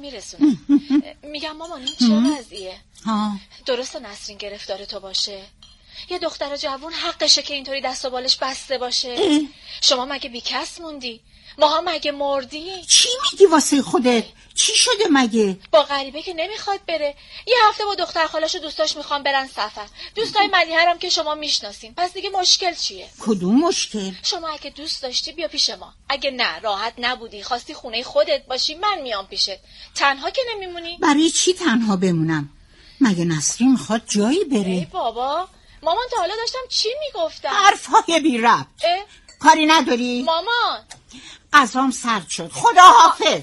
میرسونه. میگم مامان این چه وضعیه؟ درسته نسرین گرفتار تو باشه؟ یه دختر جوون حقشه که اینطوری دست و بالش بسته باشه؟ شما مگه بیکس موندی؟ ماها مگه مردی؟ چی میگی واسه خودت؟ چی شده مگه؟ با غریبه که نمیخواد بره. یه هفته با دختر خالش و دوستاش میخوام برن سفر. دوستای ملیحه هم که شما میشناسین. پس دیگه مشکل چیه؟ کدوم مشکل؟ شما اگه دوست داشتی بیا پیش ما. اگه نه راحت نبودی خواستی خونه خودت باشی من میام پیشت. تنها که نمیمونی؟ برای چی تنها بمونم؟ مگه نسرین میخواد جایی بره؟ ای بابا مامان تا حالا داشتم چی میگفتم؟ حرفای بی ربط. کاری نداری؟ مامان غذام سرد شد. خداحافظ.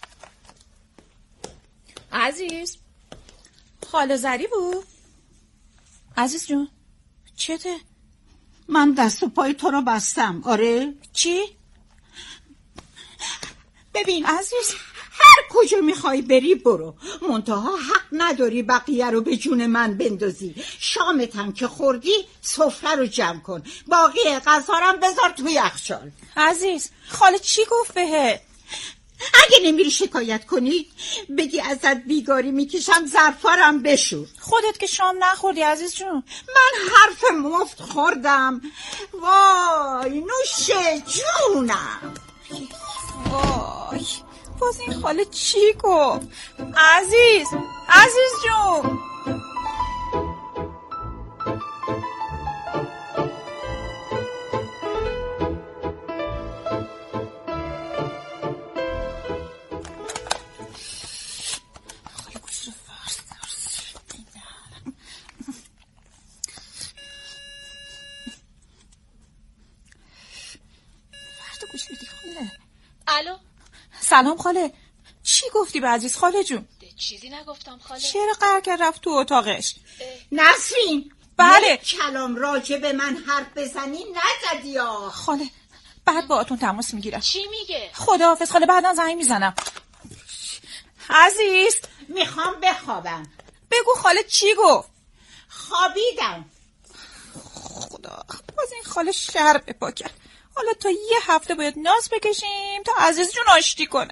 عزیز خاله زری بود؟ عزیز جون چته؟ من دست و پای تو رو بستم. آره؟ چی؟ ببین عزیز هر کجا میخوای بری برو، منتها حق نداری بقیه رو به جون من بندازی. شامتم که خوردی سفره رو جمع کن، باقی غذارم بذار توی یخچال. عزیز خاله چی گفت بهت؟ اگه نمیری شکایت کنی بگی ازت بیگاری میکشم ظرفارم بشور. خودت که شام نخوردی عزیز جون. من حرف مفت خوردم. وای نوش جونم. وای باز این خاله چی گفت؟ عزیز جون الو سلام خاله. چی گفتی به عزیز خاله جون؟ چیزی نگفتم خاله. چرا قهر کرد رفت تو اتاقش؟ نسرین بله کلام راجع به من حرف بزنی نزدی ها. خاله بعد با اتون تماس میگیرم. چی میگه؟ خداحافظ خاله بعدا زنگ میزنم. عزیز میخوام بخوابم. بگو خاله چی گفت؟ خوابیدم. خدا باز این خاله شر بپا کرد. حالا تا یه هفته باید ناز بکشیم تا عزیز جون آشتی کنه.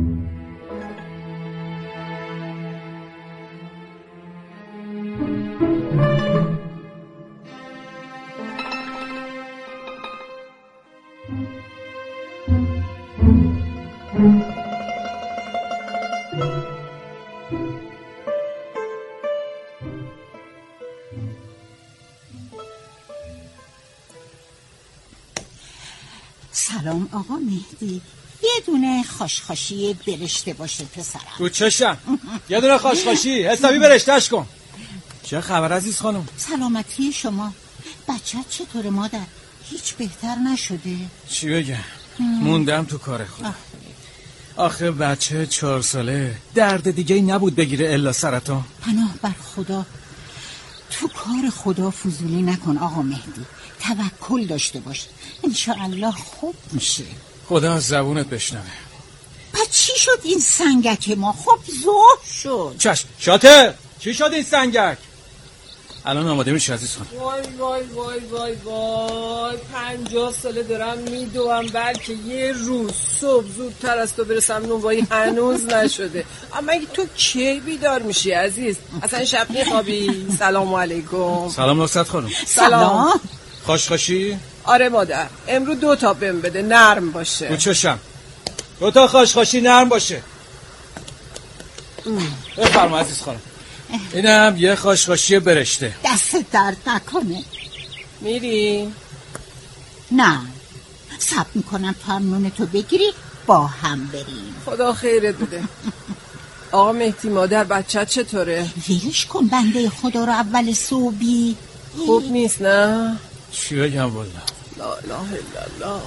سلام آقا مهدی. یه دونه خاشخاشی برشته باشه پسرم. تو چشم یه دونه خاشخاشی حسابی برشتهش کن. چه خبر عزیز خانم؟ سلامتی شما. بچه چطور مادر؟ هیچ بهتر نشده؟ چی بگم موندم تو کار خودم. آخه بچه 4 ساله درد دیگه نبود بگیره الا سرطان. پناه بر خدا. تو کار خدا فضولی نکن آقا مهدی. توکل داشته باش. انشاءالله خوب میشه. خدا از زبونت بشنوه. پس چی شد این سنگک ما؟ خب ظهر شد. چشم شاطر. چی شد این سنگک؟ الان آماده میشه عزیز خانم. وای وای وای وای وای 50 ساله دارم میدوام بلکه یه روز صبح زودتر از تو برسم نونوایی هنوز نشده. اما اگه تو کی بیدار میشی عزیز؟ اصلا شب میخوابی؟ سلام علیکم. سلام نصرت خانم. سلام. خاشخاشی؟ آره مادر امروز 2 تا بهم بده نرم باشه. رو چشم 2 تا خاشخاشی نرم باشه. بفرما عزیز خانم. اینم یه خاشخاشی برشته. دست درد نکنه. میری؟ نه صبر میکنم تا نون تو بگیری با هم بریم. خدا خیرت بده. آقا مهدی مادر بچه چطوره؟ ویلش کن بنده خدا رو اول صبحی. خوب نیست نه؟ چی بگم والله. لا اله الا الله.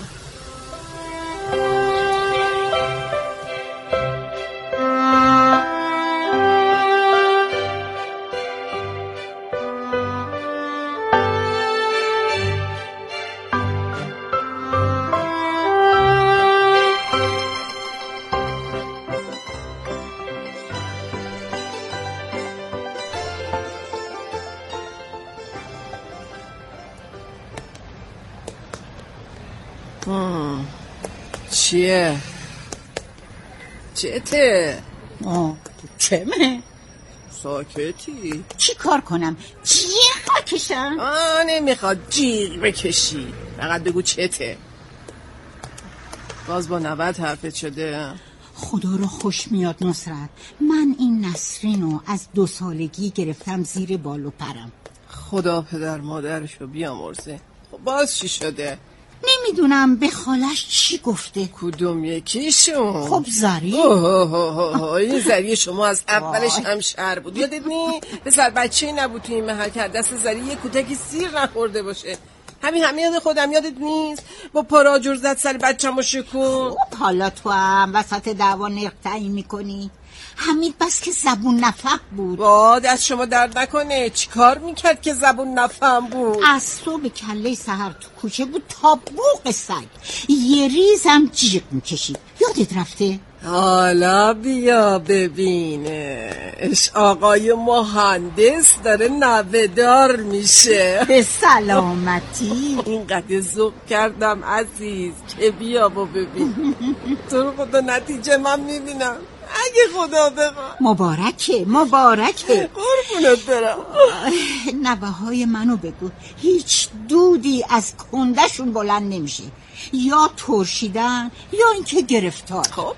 چیه؟ چته؟ چمه؟ ساکتی؟ چی کار کنم؟ جیغ بکشم؟ نمیخواد جیغ بکشی، فقط بگو چته. باز با 90 حرفت شده. خدا رو خوش میاد نصرت، من این نسرینو از 2 سالگی گرفتم زیر بال و پرم. خدا پدر مادرشو بیامرزه. خب باز چی شده؟ نمیدونم به خالش چی گفته. کدوم یکیشون؟ خب زری. این زری شما از اولش هم شهر بود، یادت نی؟ پسر بچه‌ای نبود تو این محل که دست زری یه کودکی سیر نخورده باشه. همین خودم یادت نیست؟ با پاراجور زد سر بچه‌مو شکون. خب حالا تو هم وسط دعوا نرخ تعیین میکنی؟ حمید بس که زبون نفهم بود. باد از شما درد نکنه. چی کار میکرد که زبون نفهم بود؟ از صبح کله سحر تو کوچه بود تا بوق سگ، یه ریز هم جیغ میکشید. یادت رفته؟ حالا بیا ببینش، آقای مهندس داره نوه‌دار میشه. به سلامتی. اینقدر ذوق کردم عزیز که بیا و ببین. تو رو خدا نتیجه من میبینم اگه خدا بخواد. مبارکه قربونت برم. نوه‌های منو بگو هیچ دودی از کندشون بلند نمیشه، یا ترشیدن یا اینکه گرفتار. خب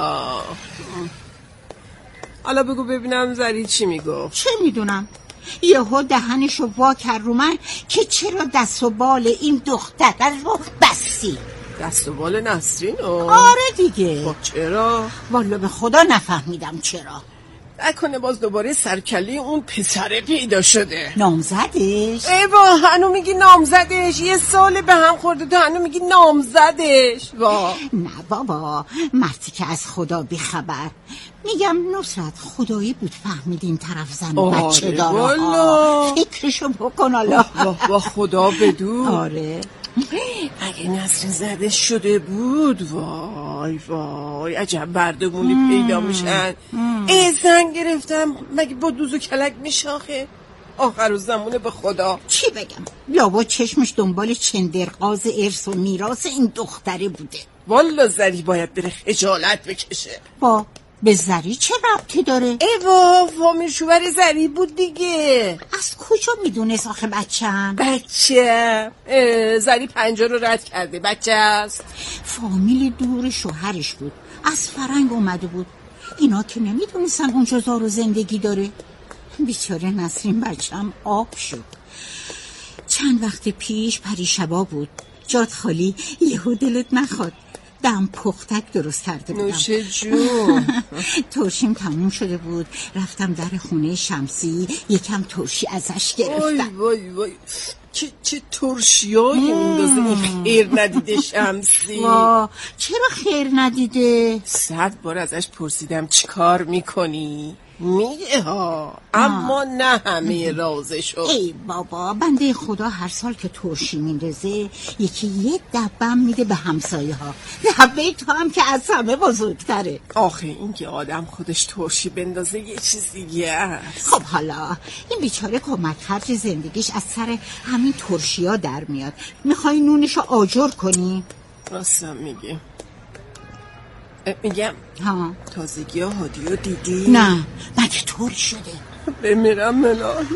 حالا بگو ببینم زری چی میگفت. چه میدونم، یهو دهنشو وا کرد رو من که چرا دست و بال این دختر رو بستی. دست و بال نسرین؟ آره دیگه. خب چرا؟ والا به خدا نفهمیدم چرا. نکنه باز دوباره سرکلی اون پسره پیدا شده. نامزدش؟ ای با هنو میگی نامزدش؟ 1 سال به هم خورده تو هنو میگی نامزدش؟ نه بابا، مردی که از خدا بیخبر. میگم نصرت خدایی بود فهمید این طرف زن بچه داره. فکرشو بکن حالا. با خدا بدون. آره اگه نسرین زده شده بود، وای عجب بردمونی پیدا میشن. زن گرفتم مگه با دوز و کلک میشاخه؟ آخر زمونه به خدا. چی بگم، لابا چشمش دنبال چندرغاز ارث و میراث این دختره بوده. والا زری باید بره خجالت بکشه. به زری چه ربطی داره؟ فامیل شوهر زری بود دیگه. از کجا میدونست آخه بچه‌م؟ بچه زری 50 رو رد کرده، بچه است. فامیل دور شوهرش بود، از فرنگ اومده بود. اینا که نمیدونستن اونجا زار و زندگی داره. بیچاره نسرین بچه‌م آب شد. چند وقت پیش پریشبا بود، جات خالی، یهو دلت نخواد دم پختک درست کرده بودم. نوشه جون. ترشیم تموم شده بود، رفتم در خونه شمسی، یکم ترشی ازش گرفتم. وای چه ترشیایی میندازه این خیر ندیده شمسی. چرا خیر ندیده؟ 100 بار ازش پرسیدم چی کار میکنی؟ میگه اما نه همه رازشو. ای بابا، بنده خدا هر سال که ترشی میندازه یکی 1 دبم میده به همسایه ها. دبه تو هم که از همه بزرگتره. آخه این که آدم خودش ترشی بندازه یه چیز دیگه است. خب حالا این بیچاره کمک خرج زندگیش از سر همین ترشی ها در میاد. میخوای نونشو آجر کنی؟ راستم میگی. میگم تازگی ها هادیو دیدی؟ نه، مگه طور شده؟ بمیرم ملاحی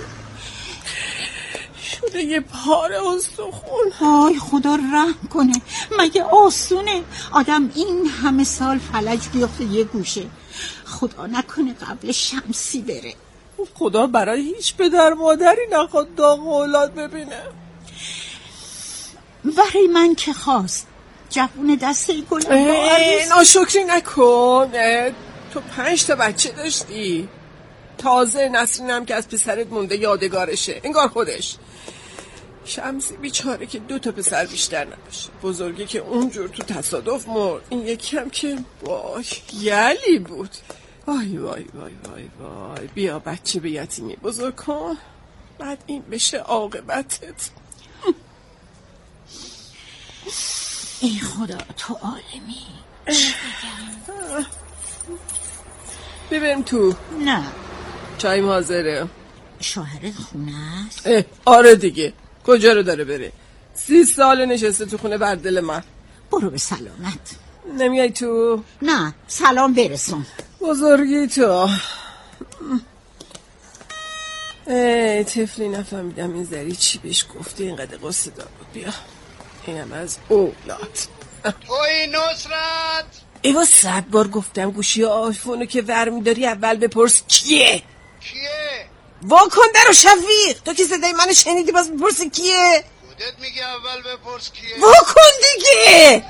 شده یه پاره استخون. آی خدا رحم کنه، مگه آسونه آدم این همه سال فلج بیفته یه گوشه؟ خدا نکنه قبل شمسی بره. خدا برای هیچ پدر مادری نخواد داغ اولاد ببینه. برای من که خواست جوون دسته گل. ناشکری نکن. تو 5 تا بچه داشتی، تازه نسرینم که از پسرت مونده یادگارشه انگار خودش. شمسی بیچاره که 2 تا پسر بیشتر نداشت، بزرگی که اونجور تو تصادف مرد، این یکی هم که وای یلی بود. وای وای وای وای وای. بیا بچه به یتیمی بزرگ کن، بعد این بشه عاقبتت. ای خدا تو عالمی. ببریم تو. نه چایم حاضره. شوهرت خونه است؟ آره دیگه، کجا رو داره بره؟ 30 سال نشسته تو خونه بردل من. برو به سلامت. نمیای تو؟ نه سلام برسون. بزرگی تو. طفلی نفهمیدم این زری چی بهش گفته اینقدر قصه دار بود. بیا اینم از اولاد. توی نصرت ایوا 100 بار گفتم گوشی آیفونو که ورمیداری اول بپرس کیه. واکن درو شفیق، تو که صدای منو شنیدی باز بپرس کیه. خودت میگی اول بپرس کیه. واکن دیگه.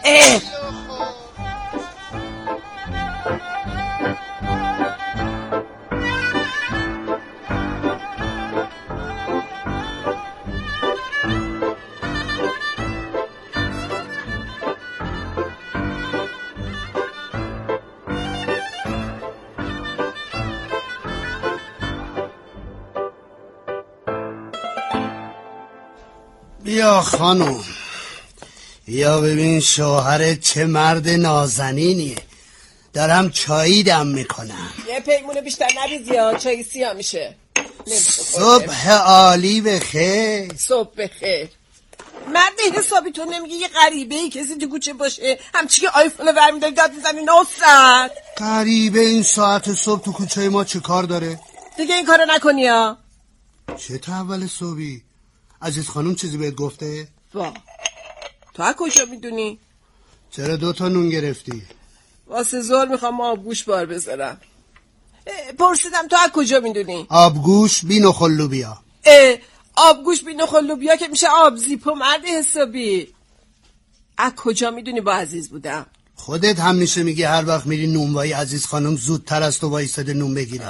بیا خانم، بیا ببین شوهرت چه مرد نازنینیه. دارم چایی دم میکنم. یه پیمونه بیشتر نریزی ها، چایی سیاه میشه. صبح عالی بخیر. صبح بخیر. مرد حسابی تو نمیگه یه غریبه ای کسی تو کوچه باشه همچی که آیفون ورمیداری داد میزنی نصرت. غریبه این ساعت صبح تو کوچه ما چه کار داره؟ دیگه این کارو نکنی ها. چه تا اول صبحی؟ عزیز خانم چیزی بهت گفته؟ وا تو از کجا میدونی؟ چرا 2 نون گرفتی؟ واسه زور میخوام آبگوش بار بذارم. پرسیدم تو از کجا میدونی؟ آبگوش بی نخل لوبیا. آبگوش بی نخل لوبیا که میشه آبزیپو مرد حسابی. از کجا میدونی با عزیز بودم؟ خودت هم میشه میگی هر وقت میری نونوایی عزیز خانم زودتر از تو وایساده نون بگیره.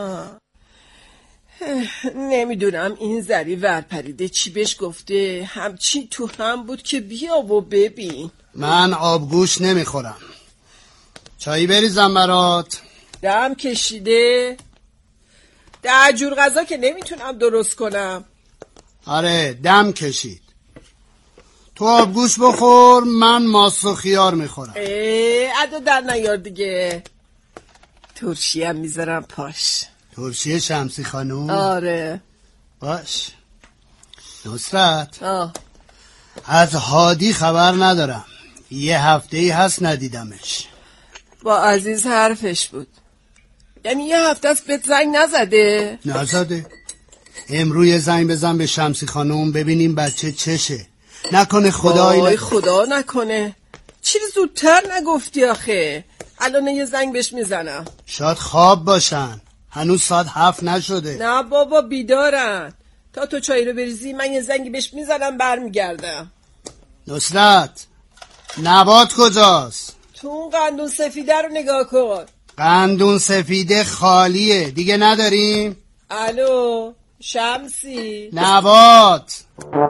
نمیدونم این زری ورپریده چی بهش گفته، همچین تو هم بود که بیا و ببین. من آبگوش نمیخورم. چایی بریزم برات؟ دم کشیده 10 جور غذا که نمیتونم درست کنم. آره دم کشید. تو آبگوش بخور، من ماست و خیار میخورم. عدو در نیار دیگه. ترشی هم میذارم پاش. ترشی شمسی خانوم؟ آره باش. نصرت از هادی خبر ندارم، یه هفته‌ای هست ندیدمش. با عزیز حرفش بود. یعنی یه هفته است بهت زنگ نزده؟ نزده. امروز زنگ بزن به شمسی خانوم ببینیم بچه چشه. نکنه خدا نکنه. چیزی زودتر نگفتی آخه. الان یه زنگ بهش میزنم. شاید خواب باشن، هنوز ساعت 7 نشده. نه بابا بیدارن. تا تو چایی رو بریزی من یه زنگی بهش میزنم برمیگردم. نصرت نبات کجاست؟ تو اون قندون سفیده رو نگاه کن. قندون سفیده خالیه دیگه نداریم؟ الو شمسی نبات.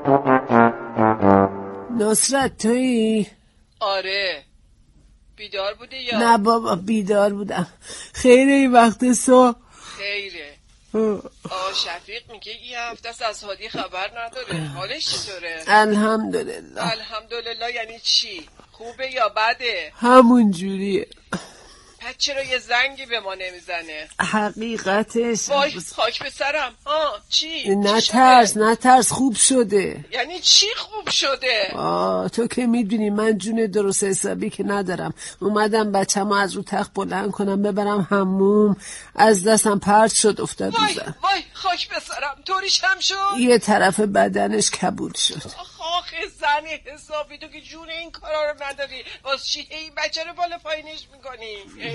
نصرت تویی؟ آره بیدار بوده یا؟ نه بابا بیدار بودم. خیره این وقت صبح؟ خیره. شفیق میگه این هفته از هادی خبر نداره. حالش چطوره؟ الحمدلله. یعنی چی؟ خوبه یا بده؟ همون جوریه. پس چرا یه زنگی به ما نمیزنه؟ حقیقتش وای خاک به سرم. چی؟ نترس خوب شده. یعنی چی خوب شده؟ تو که میدونی من جون درست حسابی که ندارم. اومدم بچه‌مو از رو تخت بلند کنم ببرم حموم، از دستم پرت شد افتاد رو زمین. وای خاک به سرم. طوریش هم شد؟ یه طرف بدنش کبود شد. آخه زن حسابی تو که جون این کارا رو نداری واسه چی این بچه رو بالا پایینش میکنی؟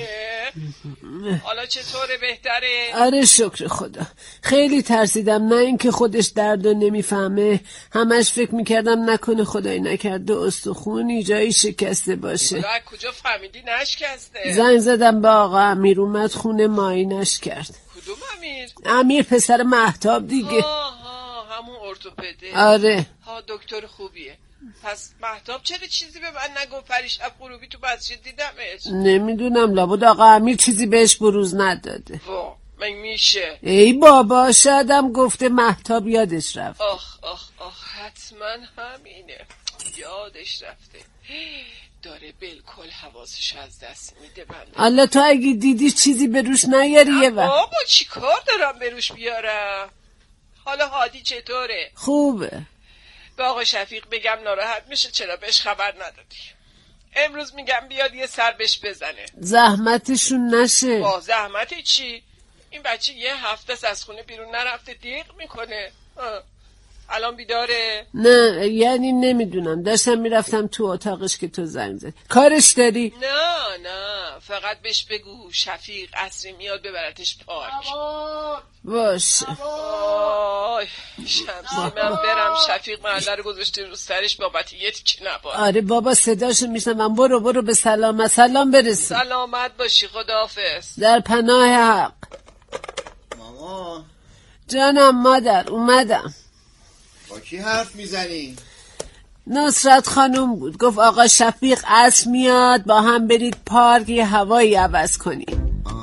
حالا چطوره بهتره؟ آره شکر خدا. خیلی ترسیدم، نه اینکه خودش درد نمیفهمه، همش فکر میکردم نکنه خدای نکرده استخونی جایی شکسته باشه. از کجا فهمیدی نشکسته؟ زنگ زدم به آقا امیر اومد خونه ماینش کرد. کدوم امیر؟ امیر پسر مهتاب دیگه. همون ارتوپده. آره دکتر خوبیه. پس مهتاب چرا چیزی به من نگفت؟ پریشب غروبی تو مسجد دیدمش. نمیدونم لابد آقا امیر چیزی بهش بروز نداده. من میشه ای بابا شایدم گفته مهتاب یادش رفت. آخ حتما همینه، یادش رفته. داره بالکل حواسش از دست میده. الله تو اگه دیدی چیزی به روش نیاری یه وقت. بابا چی کار دارم به روش بیارم؟ حالا هادی چطوره؟ خوبه. به آقا شفیق بگم ناراحت میشه چرا بهش خبر ندادی؟ امروز میگم بیاد یه سر بهش بزنه. زحمتشون نشه. با زحمتی چی؟ این بچه یه هفته از خونه بیرون نرفته، دیق میکنه. الان بیداره؟ نه یعنی نمیدونم، داشتم میرفتم تو اتاقش که تو زنگ زدی. کارش داری؟ نه فقط بهش بگو شفیق عصری میاد ببرتش پارک. باشه. وای شمسی، من برم. شفیق محله رو گذاشته رو سرش بابت یه تیکه نبار. آره بابا صداشو میشنم. برو به سلامت. سلام برسون. سلامت باشی. خداحافظ. در پناه حق. ماما جانم مادر اومدم. با کی حرف میزنی؟ نصرت خانم بود، گفت آقا شفیق عصر میاد با هم برید پارک یه هوایی عوض کنید.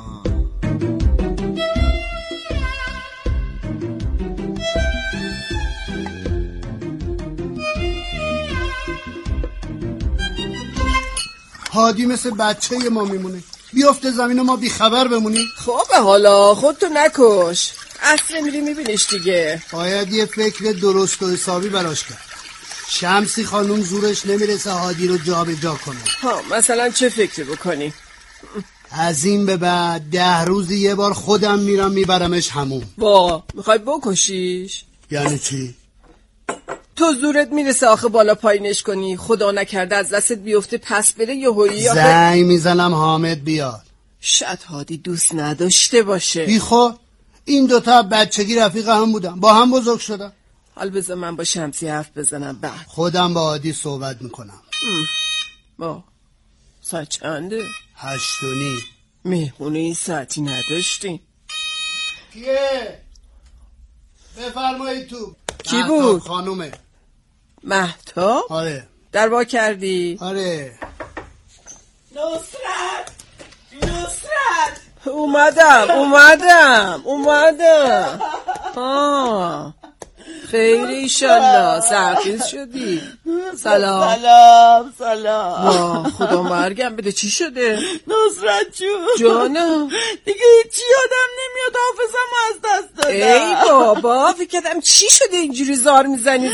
هادی مثل بچه ما میمونه، بیافته زمین ما بیخبر بمونی. خب حالا خودتو نکش، عصر میری میبینیش دیگه. باید یه فکر درست و حسابی براش کرد. شمسی خانم زورش نمیرسه هادی رو جا به جا کنه. مثلا چه فکری بکنی؟ از این به بعد 10 روزی یه بار خودم میرم میبرمش همون. میخوای بکشیش؟ یعنی چی؟ تو زورت میرسه آخه بالا پایینش کنی، خدا نکرده از دستت بیفته پس بره یهویی. زنگ میزنم حامد بیاد. شاید هادی دوست نداشته باشه. بیخو این دوتا بچگی رفیق هم بودن، با هم بزرگ شدن. حال بذار من با شمسی حرف بزنم بعد. خودم با هادی صحبت میکنم. ساعت چنده؟ 8:30. مهمونه این ساعتی نداشتیم. کیه؟ بفرمایید تو. کی بود؟ خانومه. مهتاب؟ آره. در وا کردی؟ آره. نصرت اومدم. خیر ایشالله. سرخیز شدی؟ سلام. خدا مرگم بده. چی شده؟ نصرت جانم دیگه هیچی یادم نمیاد، حافظم از دست دادم. ای بابا فکر کردم چی شده اینجوری زار میزنی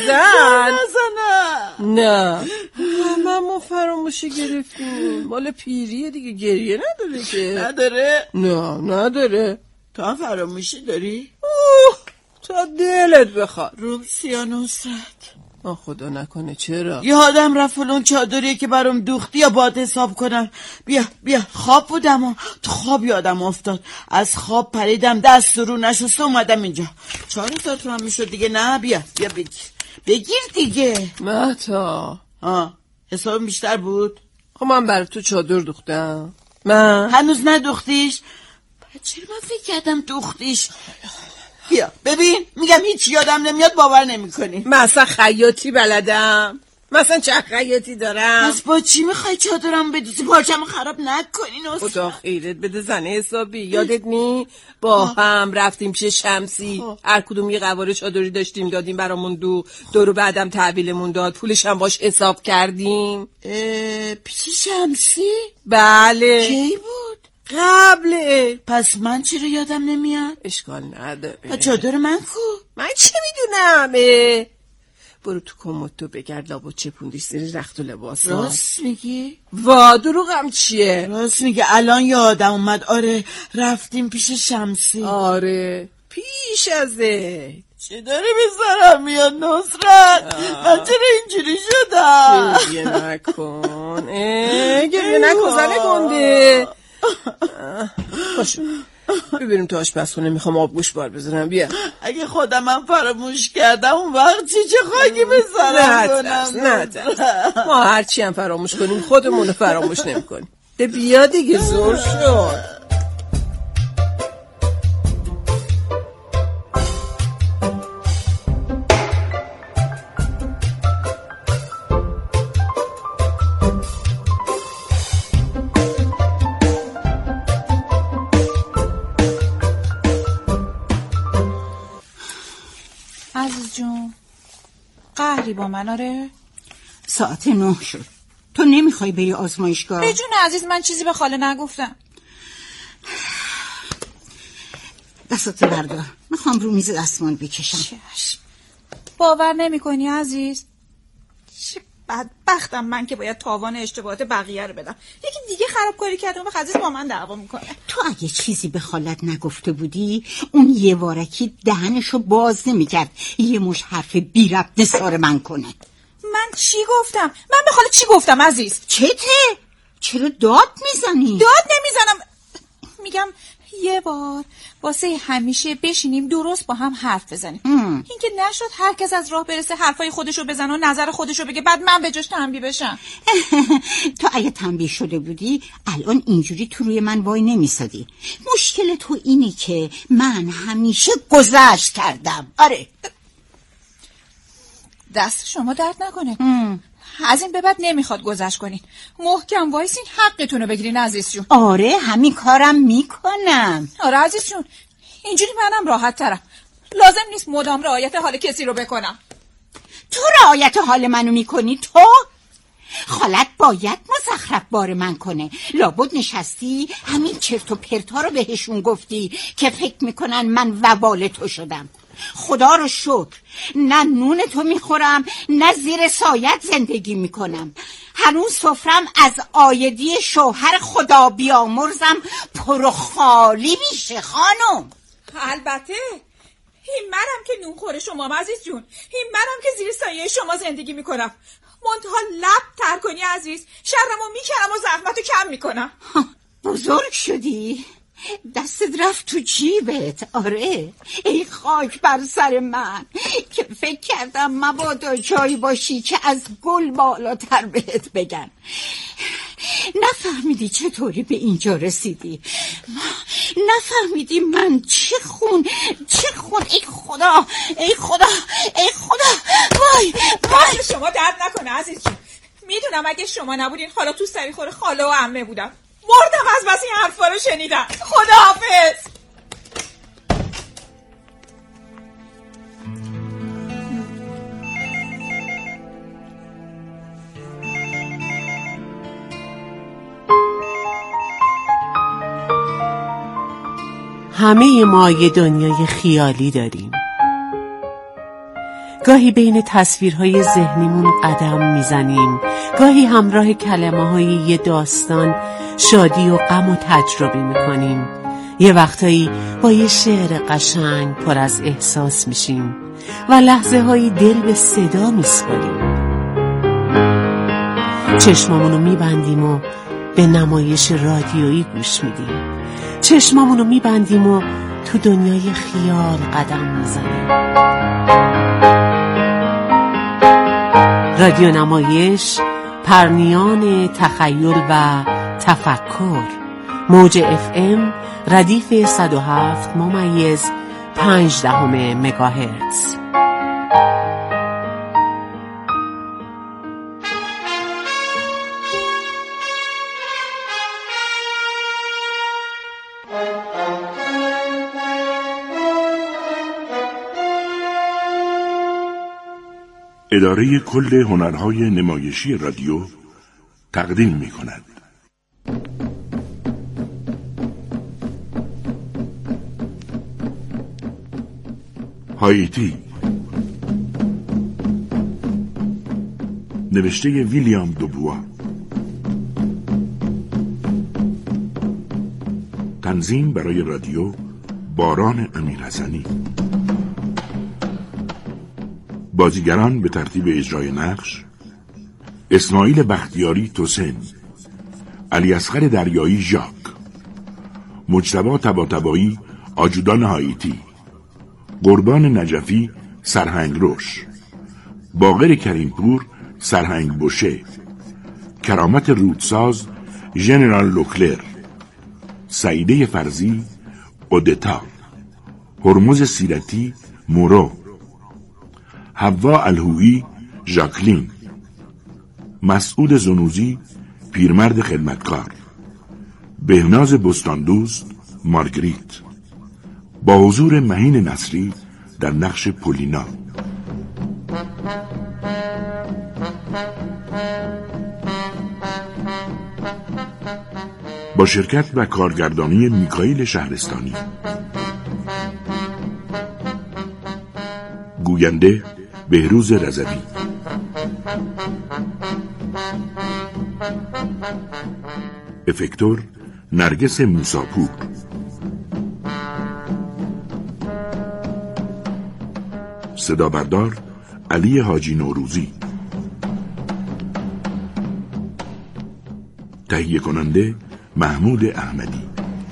نه هممون فراموشی گرفتیم، مال پیریه دیگه، گریه نداره که. نداره؟ نه نداره. تو هم فراموشی داری؟ تا دلت بخواد. روبسیا نصرت خدا نکنه. چرا؟ یادم رفت اون چادریه که برام دوختی یا باید حساب کنم. بیا خواب بودم و تو خواب یادم افتاد، از خواب پریدم دست رو نشسته اومدم اینجا. 4,000 تومن میشد دیگه. نه بیا بگیر دیگه. مهتا حساب بیشتر بود. خب من برای تو چادر دوختم. من هنوز ندوختیش؟ چرا من فکر کردم دوختیش؟ بیا ببین میگم هیچ یادم نمیاد، باور نمی کنی. من اصلا خیاطی بلدم، مثلا چه خیاطی دارم. از با چی میخوای چادرم بدوزی؟ پارچمو خراب نکنی نصر. خدا خیرت بده زنه حسابی. یادت نی با هم رفتیم پیش شمسی، هر کدوم یه قواره چادری داشتیم دادیم برامون، دورو بعدم تحویلمون داد، پولش هم باش حساب کردیم. پیش شمسی؟ بله. کی بود؟ قبله. پس من چرا یادم نمیاد؟ اشکال نداره. چادر من کو؟ من چه میدونم. برو تو کموتو بگرد لابو چپوندیش زیر رخت و لباس. راست میگی؟ دروغم چیه؟ راست میگه، الان یادم اومد. آره رفتیم پیش شمسی. آره پیش ازت. چی داری میذارم میاد نصرت؟ من چرا اینجوری شدم؟ گریه نکن. گریه نکن زنه گنده. باشو ببینیم تو آشپزخونه، میخوام آبگوش بار بزنم. بیا. اگه خودم من فراموش کردم اون وقت چه خاکی بسرم نه ما هرچی هم فراموش کنیم خودمونو فراموش نمی کنیم. بیا دیگه زور شد. عزیز جون قهری با من؟ آره ساعت 9 شد. تو نمیخوای بری آزمایشگاه؟ به جون عزیز من چیزی به خاله نگفتم. دستاتو بردار، میخوام رو میز دستمان بکشم. چشم. باور نمی کنی عزیز، چه بدبختم من که باید تاوان اشتباهات بقیه رو بدم. یکی دیگه خرابکاری کرده و عزیز با من دعوا میکنه. تو اگه چیزی به خالت نگفته بودی اون یه وارکی دهنشو باز نمیکرد یه مش حرف بی ربط نثار من کنه. من چی گفتم؟ من به خالت چی گفتم عزیز؟ چته؟ چرا داد میزنی؟ داد نمیزنم، میگم یه بار واسه همیشه بشینیم درست با هم حرف بزنیم. این که نشد هر کس از راه برسه حرفای خودشو بزنه و نظر خودشو بگه بعد من به جاش تنبیه بشم. تو اگه تنبیه شده بودی الان اینجوری تو روی من وای نمیسادی. مشکل تو اینه که من همیشه گذشت کردم. آره دست شما درد نکنه. از این به بعد نمیخواد گذشت کنین. محکم وایسین حقتون رو بگیرین عزیز جون. آره همین کارم میکنم. آره عزیز جون اینجوری منم راحت ترم. لازم نیست مدام رعایت حال کسی رو بکنم. تو رعایت حال منو میکنی تو؟ خالت باید مزخرف بار من کنه. لابد نشستی همین چرت و پرتا رو بهشون گفتی که فکر میکنن من وبال تو شدم. خدا رو شکر نه نون تو میخورم نه زیر سایت زندگی میکنم. هنوز سفرم از آیدی شوهر خدا بیامرزم پر و خالی میشه خانم. البته این منم که نون خوره شما عزیز جون. این منم که زیر سایه شما زندگی میکنم. منتها لب تر کنی عزیز شرمو میکنم و زحمتو کم میکنم. بزرگ شدی؟ دستت رفت تو جیبت. آره ای خاک بر سر من که فکر کردم مبادا جایی باشی که از گل بالاتر بهت بگن. نفهمیدی چطوری به اینجا رسیدی. نفهمیدی من چه خون ای خدا ای خدا ای خدا. وای وای شما درد نکنه عزیز جون. میدونم اگه شما نبودین حالا تو سری خور خاله و عمه بودم. مردم از بس این حرفا رو شنیدم. خداحافظ. همه ما یه دنیای خیالی داریم. گاهی بین تصویرهای ذهنیمون قدم میزنیم، گاهی همراه کلمه‌های یه داستان شادی و غم و تجربه میکنیم. یه وقتایی با یه شعر قشنگ پر از احساس میشیم و لحظه هایی دل به صدا میسپاریم. چشمامونو میبندیم و به نمایش رادیویی گوش میدیم. چشمامونو میبندیم و تو دنیای خیال قدم میزنیم. رادیو نمایش، پرنیان تخیل و تفکر. موج FM ردیف 107.5 مگاهرتز. اداره کل هنرهای نمایشی رادیو تقدیم می کند. هایتی، نوشته ویلیام دوبوا، تنظیم برای رادیو باران امیرحسنی. بازیگران به ترتیب اجرای نقش: اسماعیل بختیاری توسن، علیاصغر دریایی ژاک، مجتبی طباطبایی آجودان هایتی، قربان نجفی سرهنگروش، باقر کریمپور سرهنگ بوشه، کرامت رودساز ژنرال لوکلر، سعیده فرزی اودتا، هرمز سیرتی مورو، حوا الهویی ژاکلین، مسعود زنوزی پیرمرد خدمتکار، بهناز بستاندوست مارگریت، با حضور مهین نصری در نقش پولینا. با شرکت و کارگردانی میکائیل شهرستانی. گوینده بهروز رضوی. افکتور نرگس موساپور، صدا بردار علی حاجی نوروزی، تهیه کننده محمود احمدی.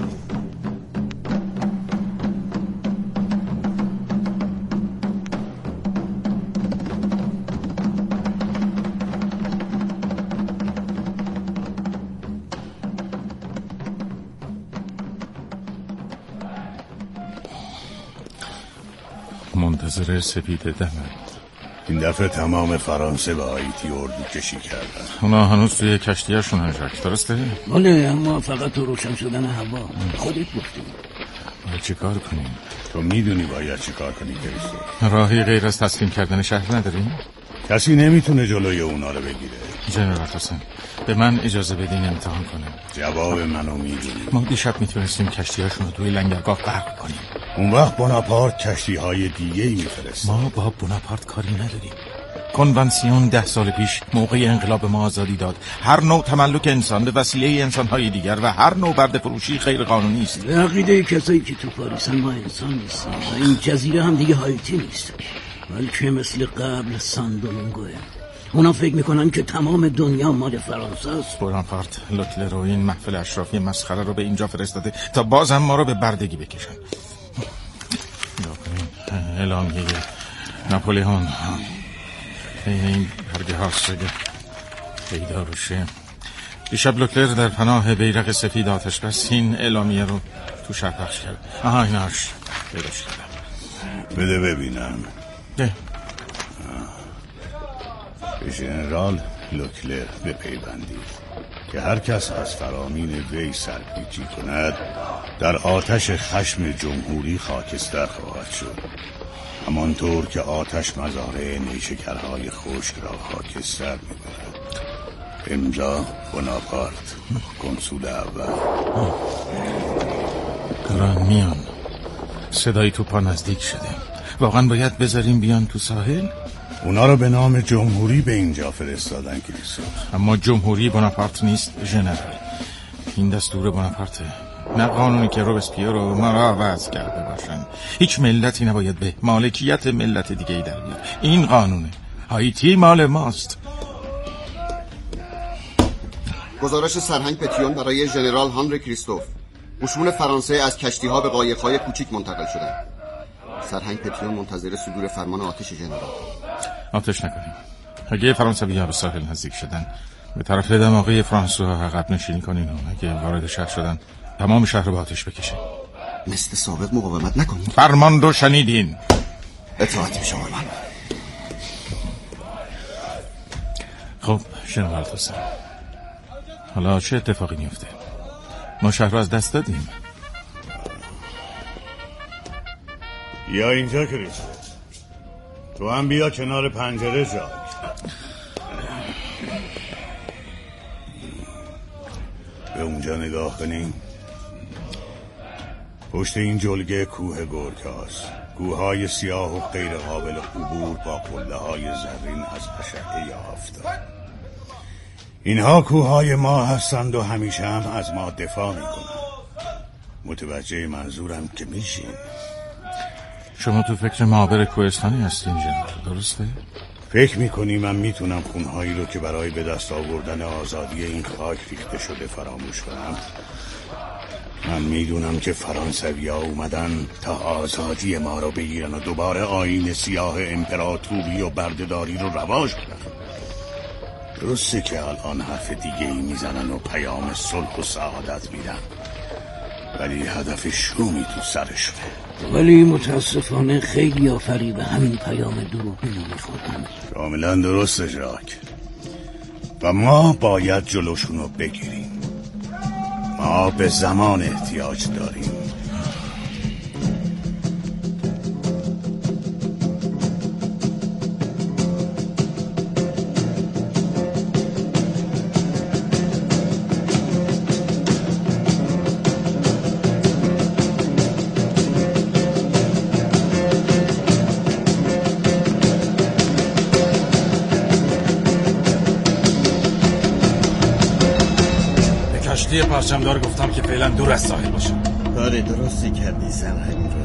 منتظر سپید دمن. این دفعه تمام فرانسه و هایتی اردو کشی کردن. اونا هنوز توی کشتیاشون هنجک، درسته؟ بله، اما فقط تو روشن شدن هوا. خودت گفتی باید چی کار کنیم؟ تو میدونی باید چی کار کنی کریستوف. راهی غیر از تسلیم کردن شهر نداریم؟ کسی نمیتونه جلوی اونا رو بگیره. جنرال توسن، به من اجازه بدین امتحان کنم. جواب منو میدونی. ما دیشب میتونستیم کشتیاشون رو توی لنگرگاه غرق کنیم. اون وقت بناپارت کشتی‌های دیگه‌ای میفرست. ما با بناپارت کاری نداریم. کنوانسیون 10 سال پیش موقع انقلاب ما آزادی داد. هر نوع تملک انسان به وسیله انسان‌های دیگر و هر نوع برده فروشی غیر قانونی است. به عقیده کسایی که تو پاریسن ما انسان نیستیم و این جزیره هم دیگه هایتی نیست، بلکه مثل قبل سان دومینگوه. اونا فکر میکنن که تمام دنیا مال فرانسه است. بناپارت لوتلر و این محفل اشرافی مسخره رو به اینجا فرستاده تا بازم ما رو به بردگی بکشن. اعلامیه ناپولئون این برگه هاست پیدا روشه. دیشب لوتلر در پناه بیرق سفید آتش بس این اعلامیه رو تو شهر پخش کرد. ایناش پیداش کردم. بده ببینم. ده به ژنرال لوتلر بپیوندید که هر کس از فرامین وی سرپیچی کند در آتش خشم جمهوری خاکستر خواهد شد، همانطور که آتش مزارع نیشکرهای خشک را خاکستر می‌برد. امضا بناپارت، کنسول اول. دارن میان. صدای توپا نزدیک شده. واقعا باید بذاریم بیان تو ساحل؟ اونا رو به نام جمهوری به اینجا فرستادن کریستوف. اما جمهوری بناپارت نیست ژنرال. این دستور بناپارته، نه قانونی که روبسپیر رو ما وضع کرده باشن. هیچ ملتی نباید به مالکیت ملت دیگه‌ای در بیاد. این قانونه. هایتی مال ماست. گزارش سرهنگ پتیون برای ژنرال هانری کریستوف. قشون فرانسه از کشتی‌ها به قایق‌های کوچیک منتقل شدند. سرهنگ پتیون منتظر صدور فرمان آتش ژنرال. آتش نکنیم. اگه فرانسوی‌ها به ساحل نزدیک شدن به طرف دماغه فرانسوها عقب نشینی کنین و اگه وارد شهر شدن تمام شهر رو به آتش بکشین. مثل سابق مقاومت نکنین. فرمان رو شنیدین. اطاعت میشم من. خب ژنرال توسن، حالا چه اتفاقی میفته؟ ما شهر رو از دست دادیم. بیا اینجا کریستوف. تو هم بیا کنار پنجره جا. به اونجا نگاه کنین. پشت این جلگه کوه گورکاست. کوههای سیاه و غیر قابل عبور با قله‌های زرین از اشعه آفتاب. اینها کوههای ما هستند و همیشه هم از ما دفاع میکنن. متوجه منظورم که میشین. شما تو فکر معابر کوهستانی هستین ژنرال، درسته؟ فکر میکنی من میتونم خونهایی رو که برای به دست آوردن آزادی این خاک ریخته شده فراموش کنم؟ من میدونم که فرانسوی‌ها اومدن تا آزادی ما رو بگیرن و دوباره آیین سیاه امپراتوری و بردهداری رو رواج بدن. درسته که الان حرف دیگه ای میزنن و پیام صلح و سعادت میدن، ولی هدف شومی تو سرشونه. ولی متاسفانه خیلی آفری به همین پیام دروغینو میخورن. کاملا درسته ژاک، و ما باید جلوشونو بگیریم. ما به زمان احتیاج داریم. کشتی پرچمدار گفتم که فعلا دور از ساحل باشه. کار درستی کردی سرهنگ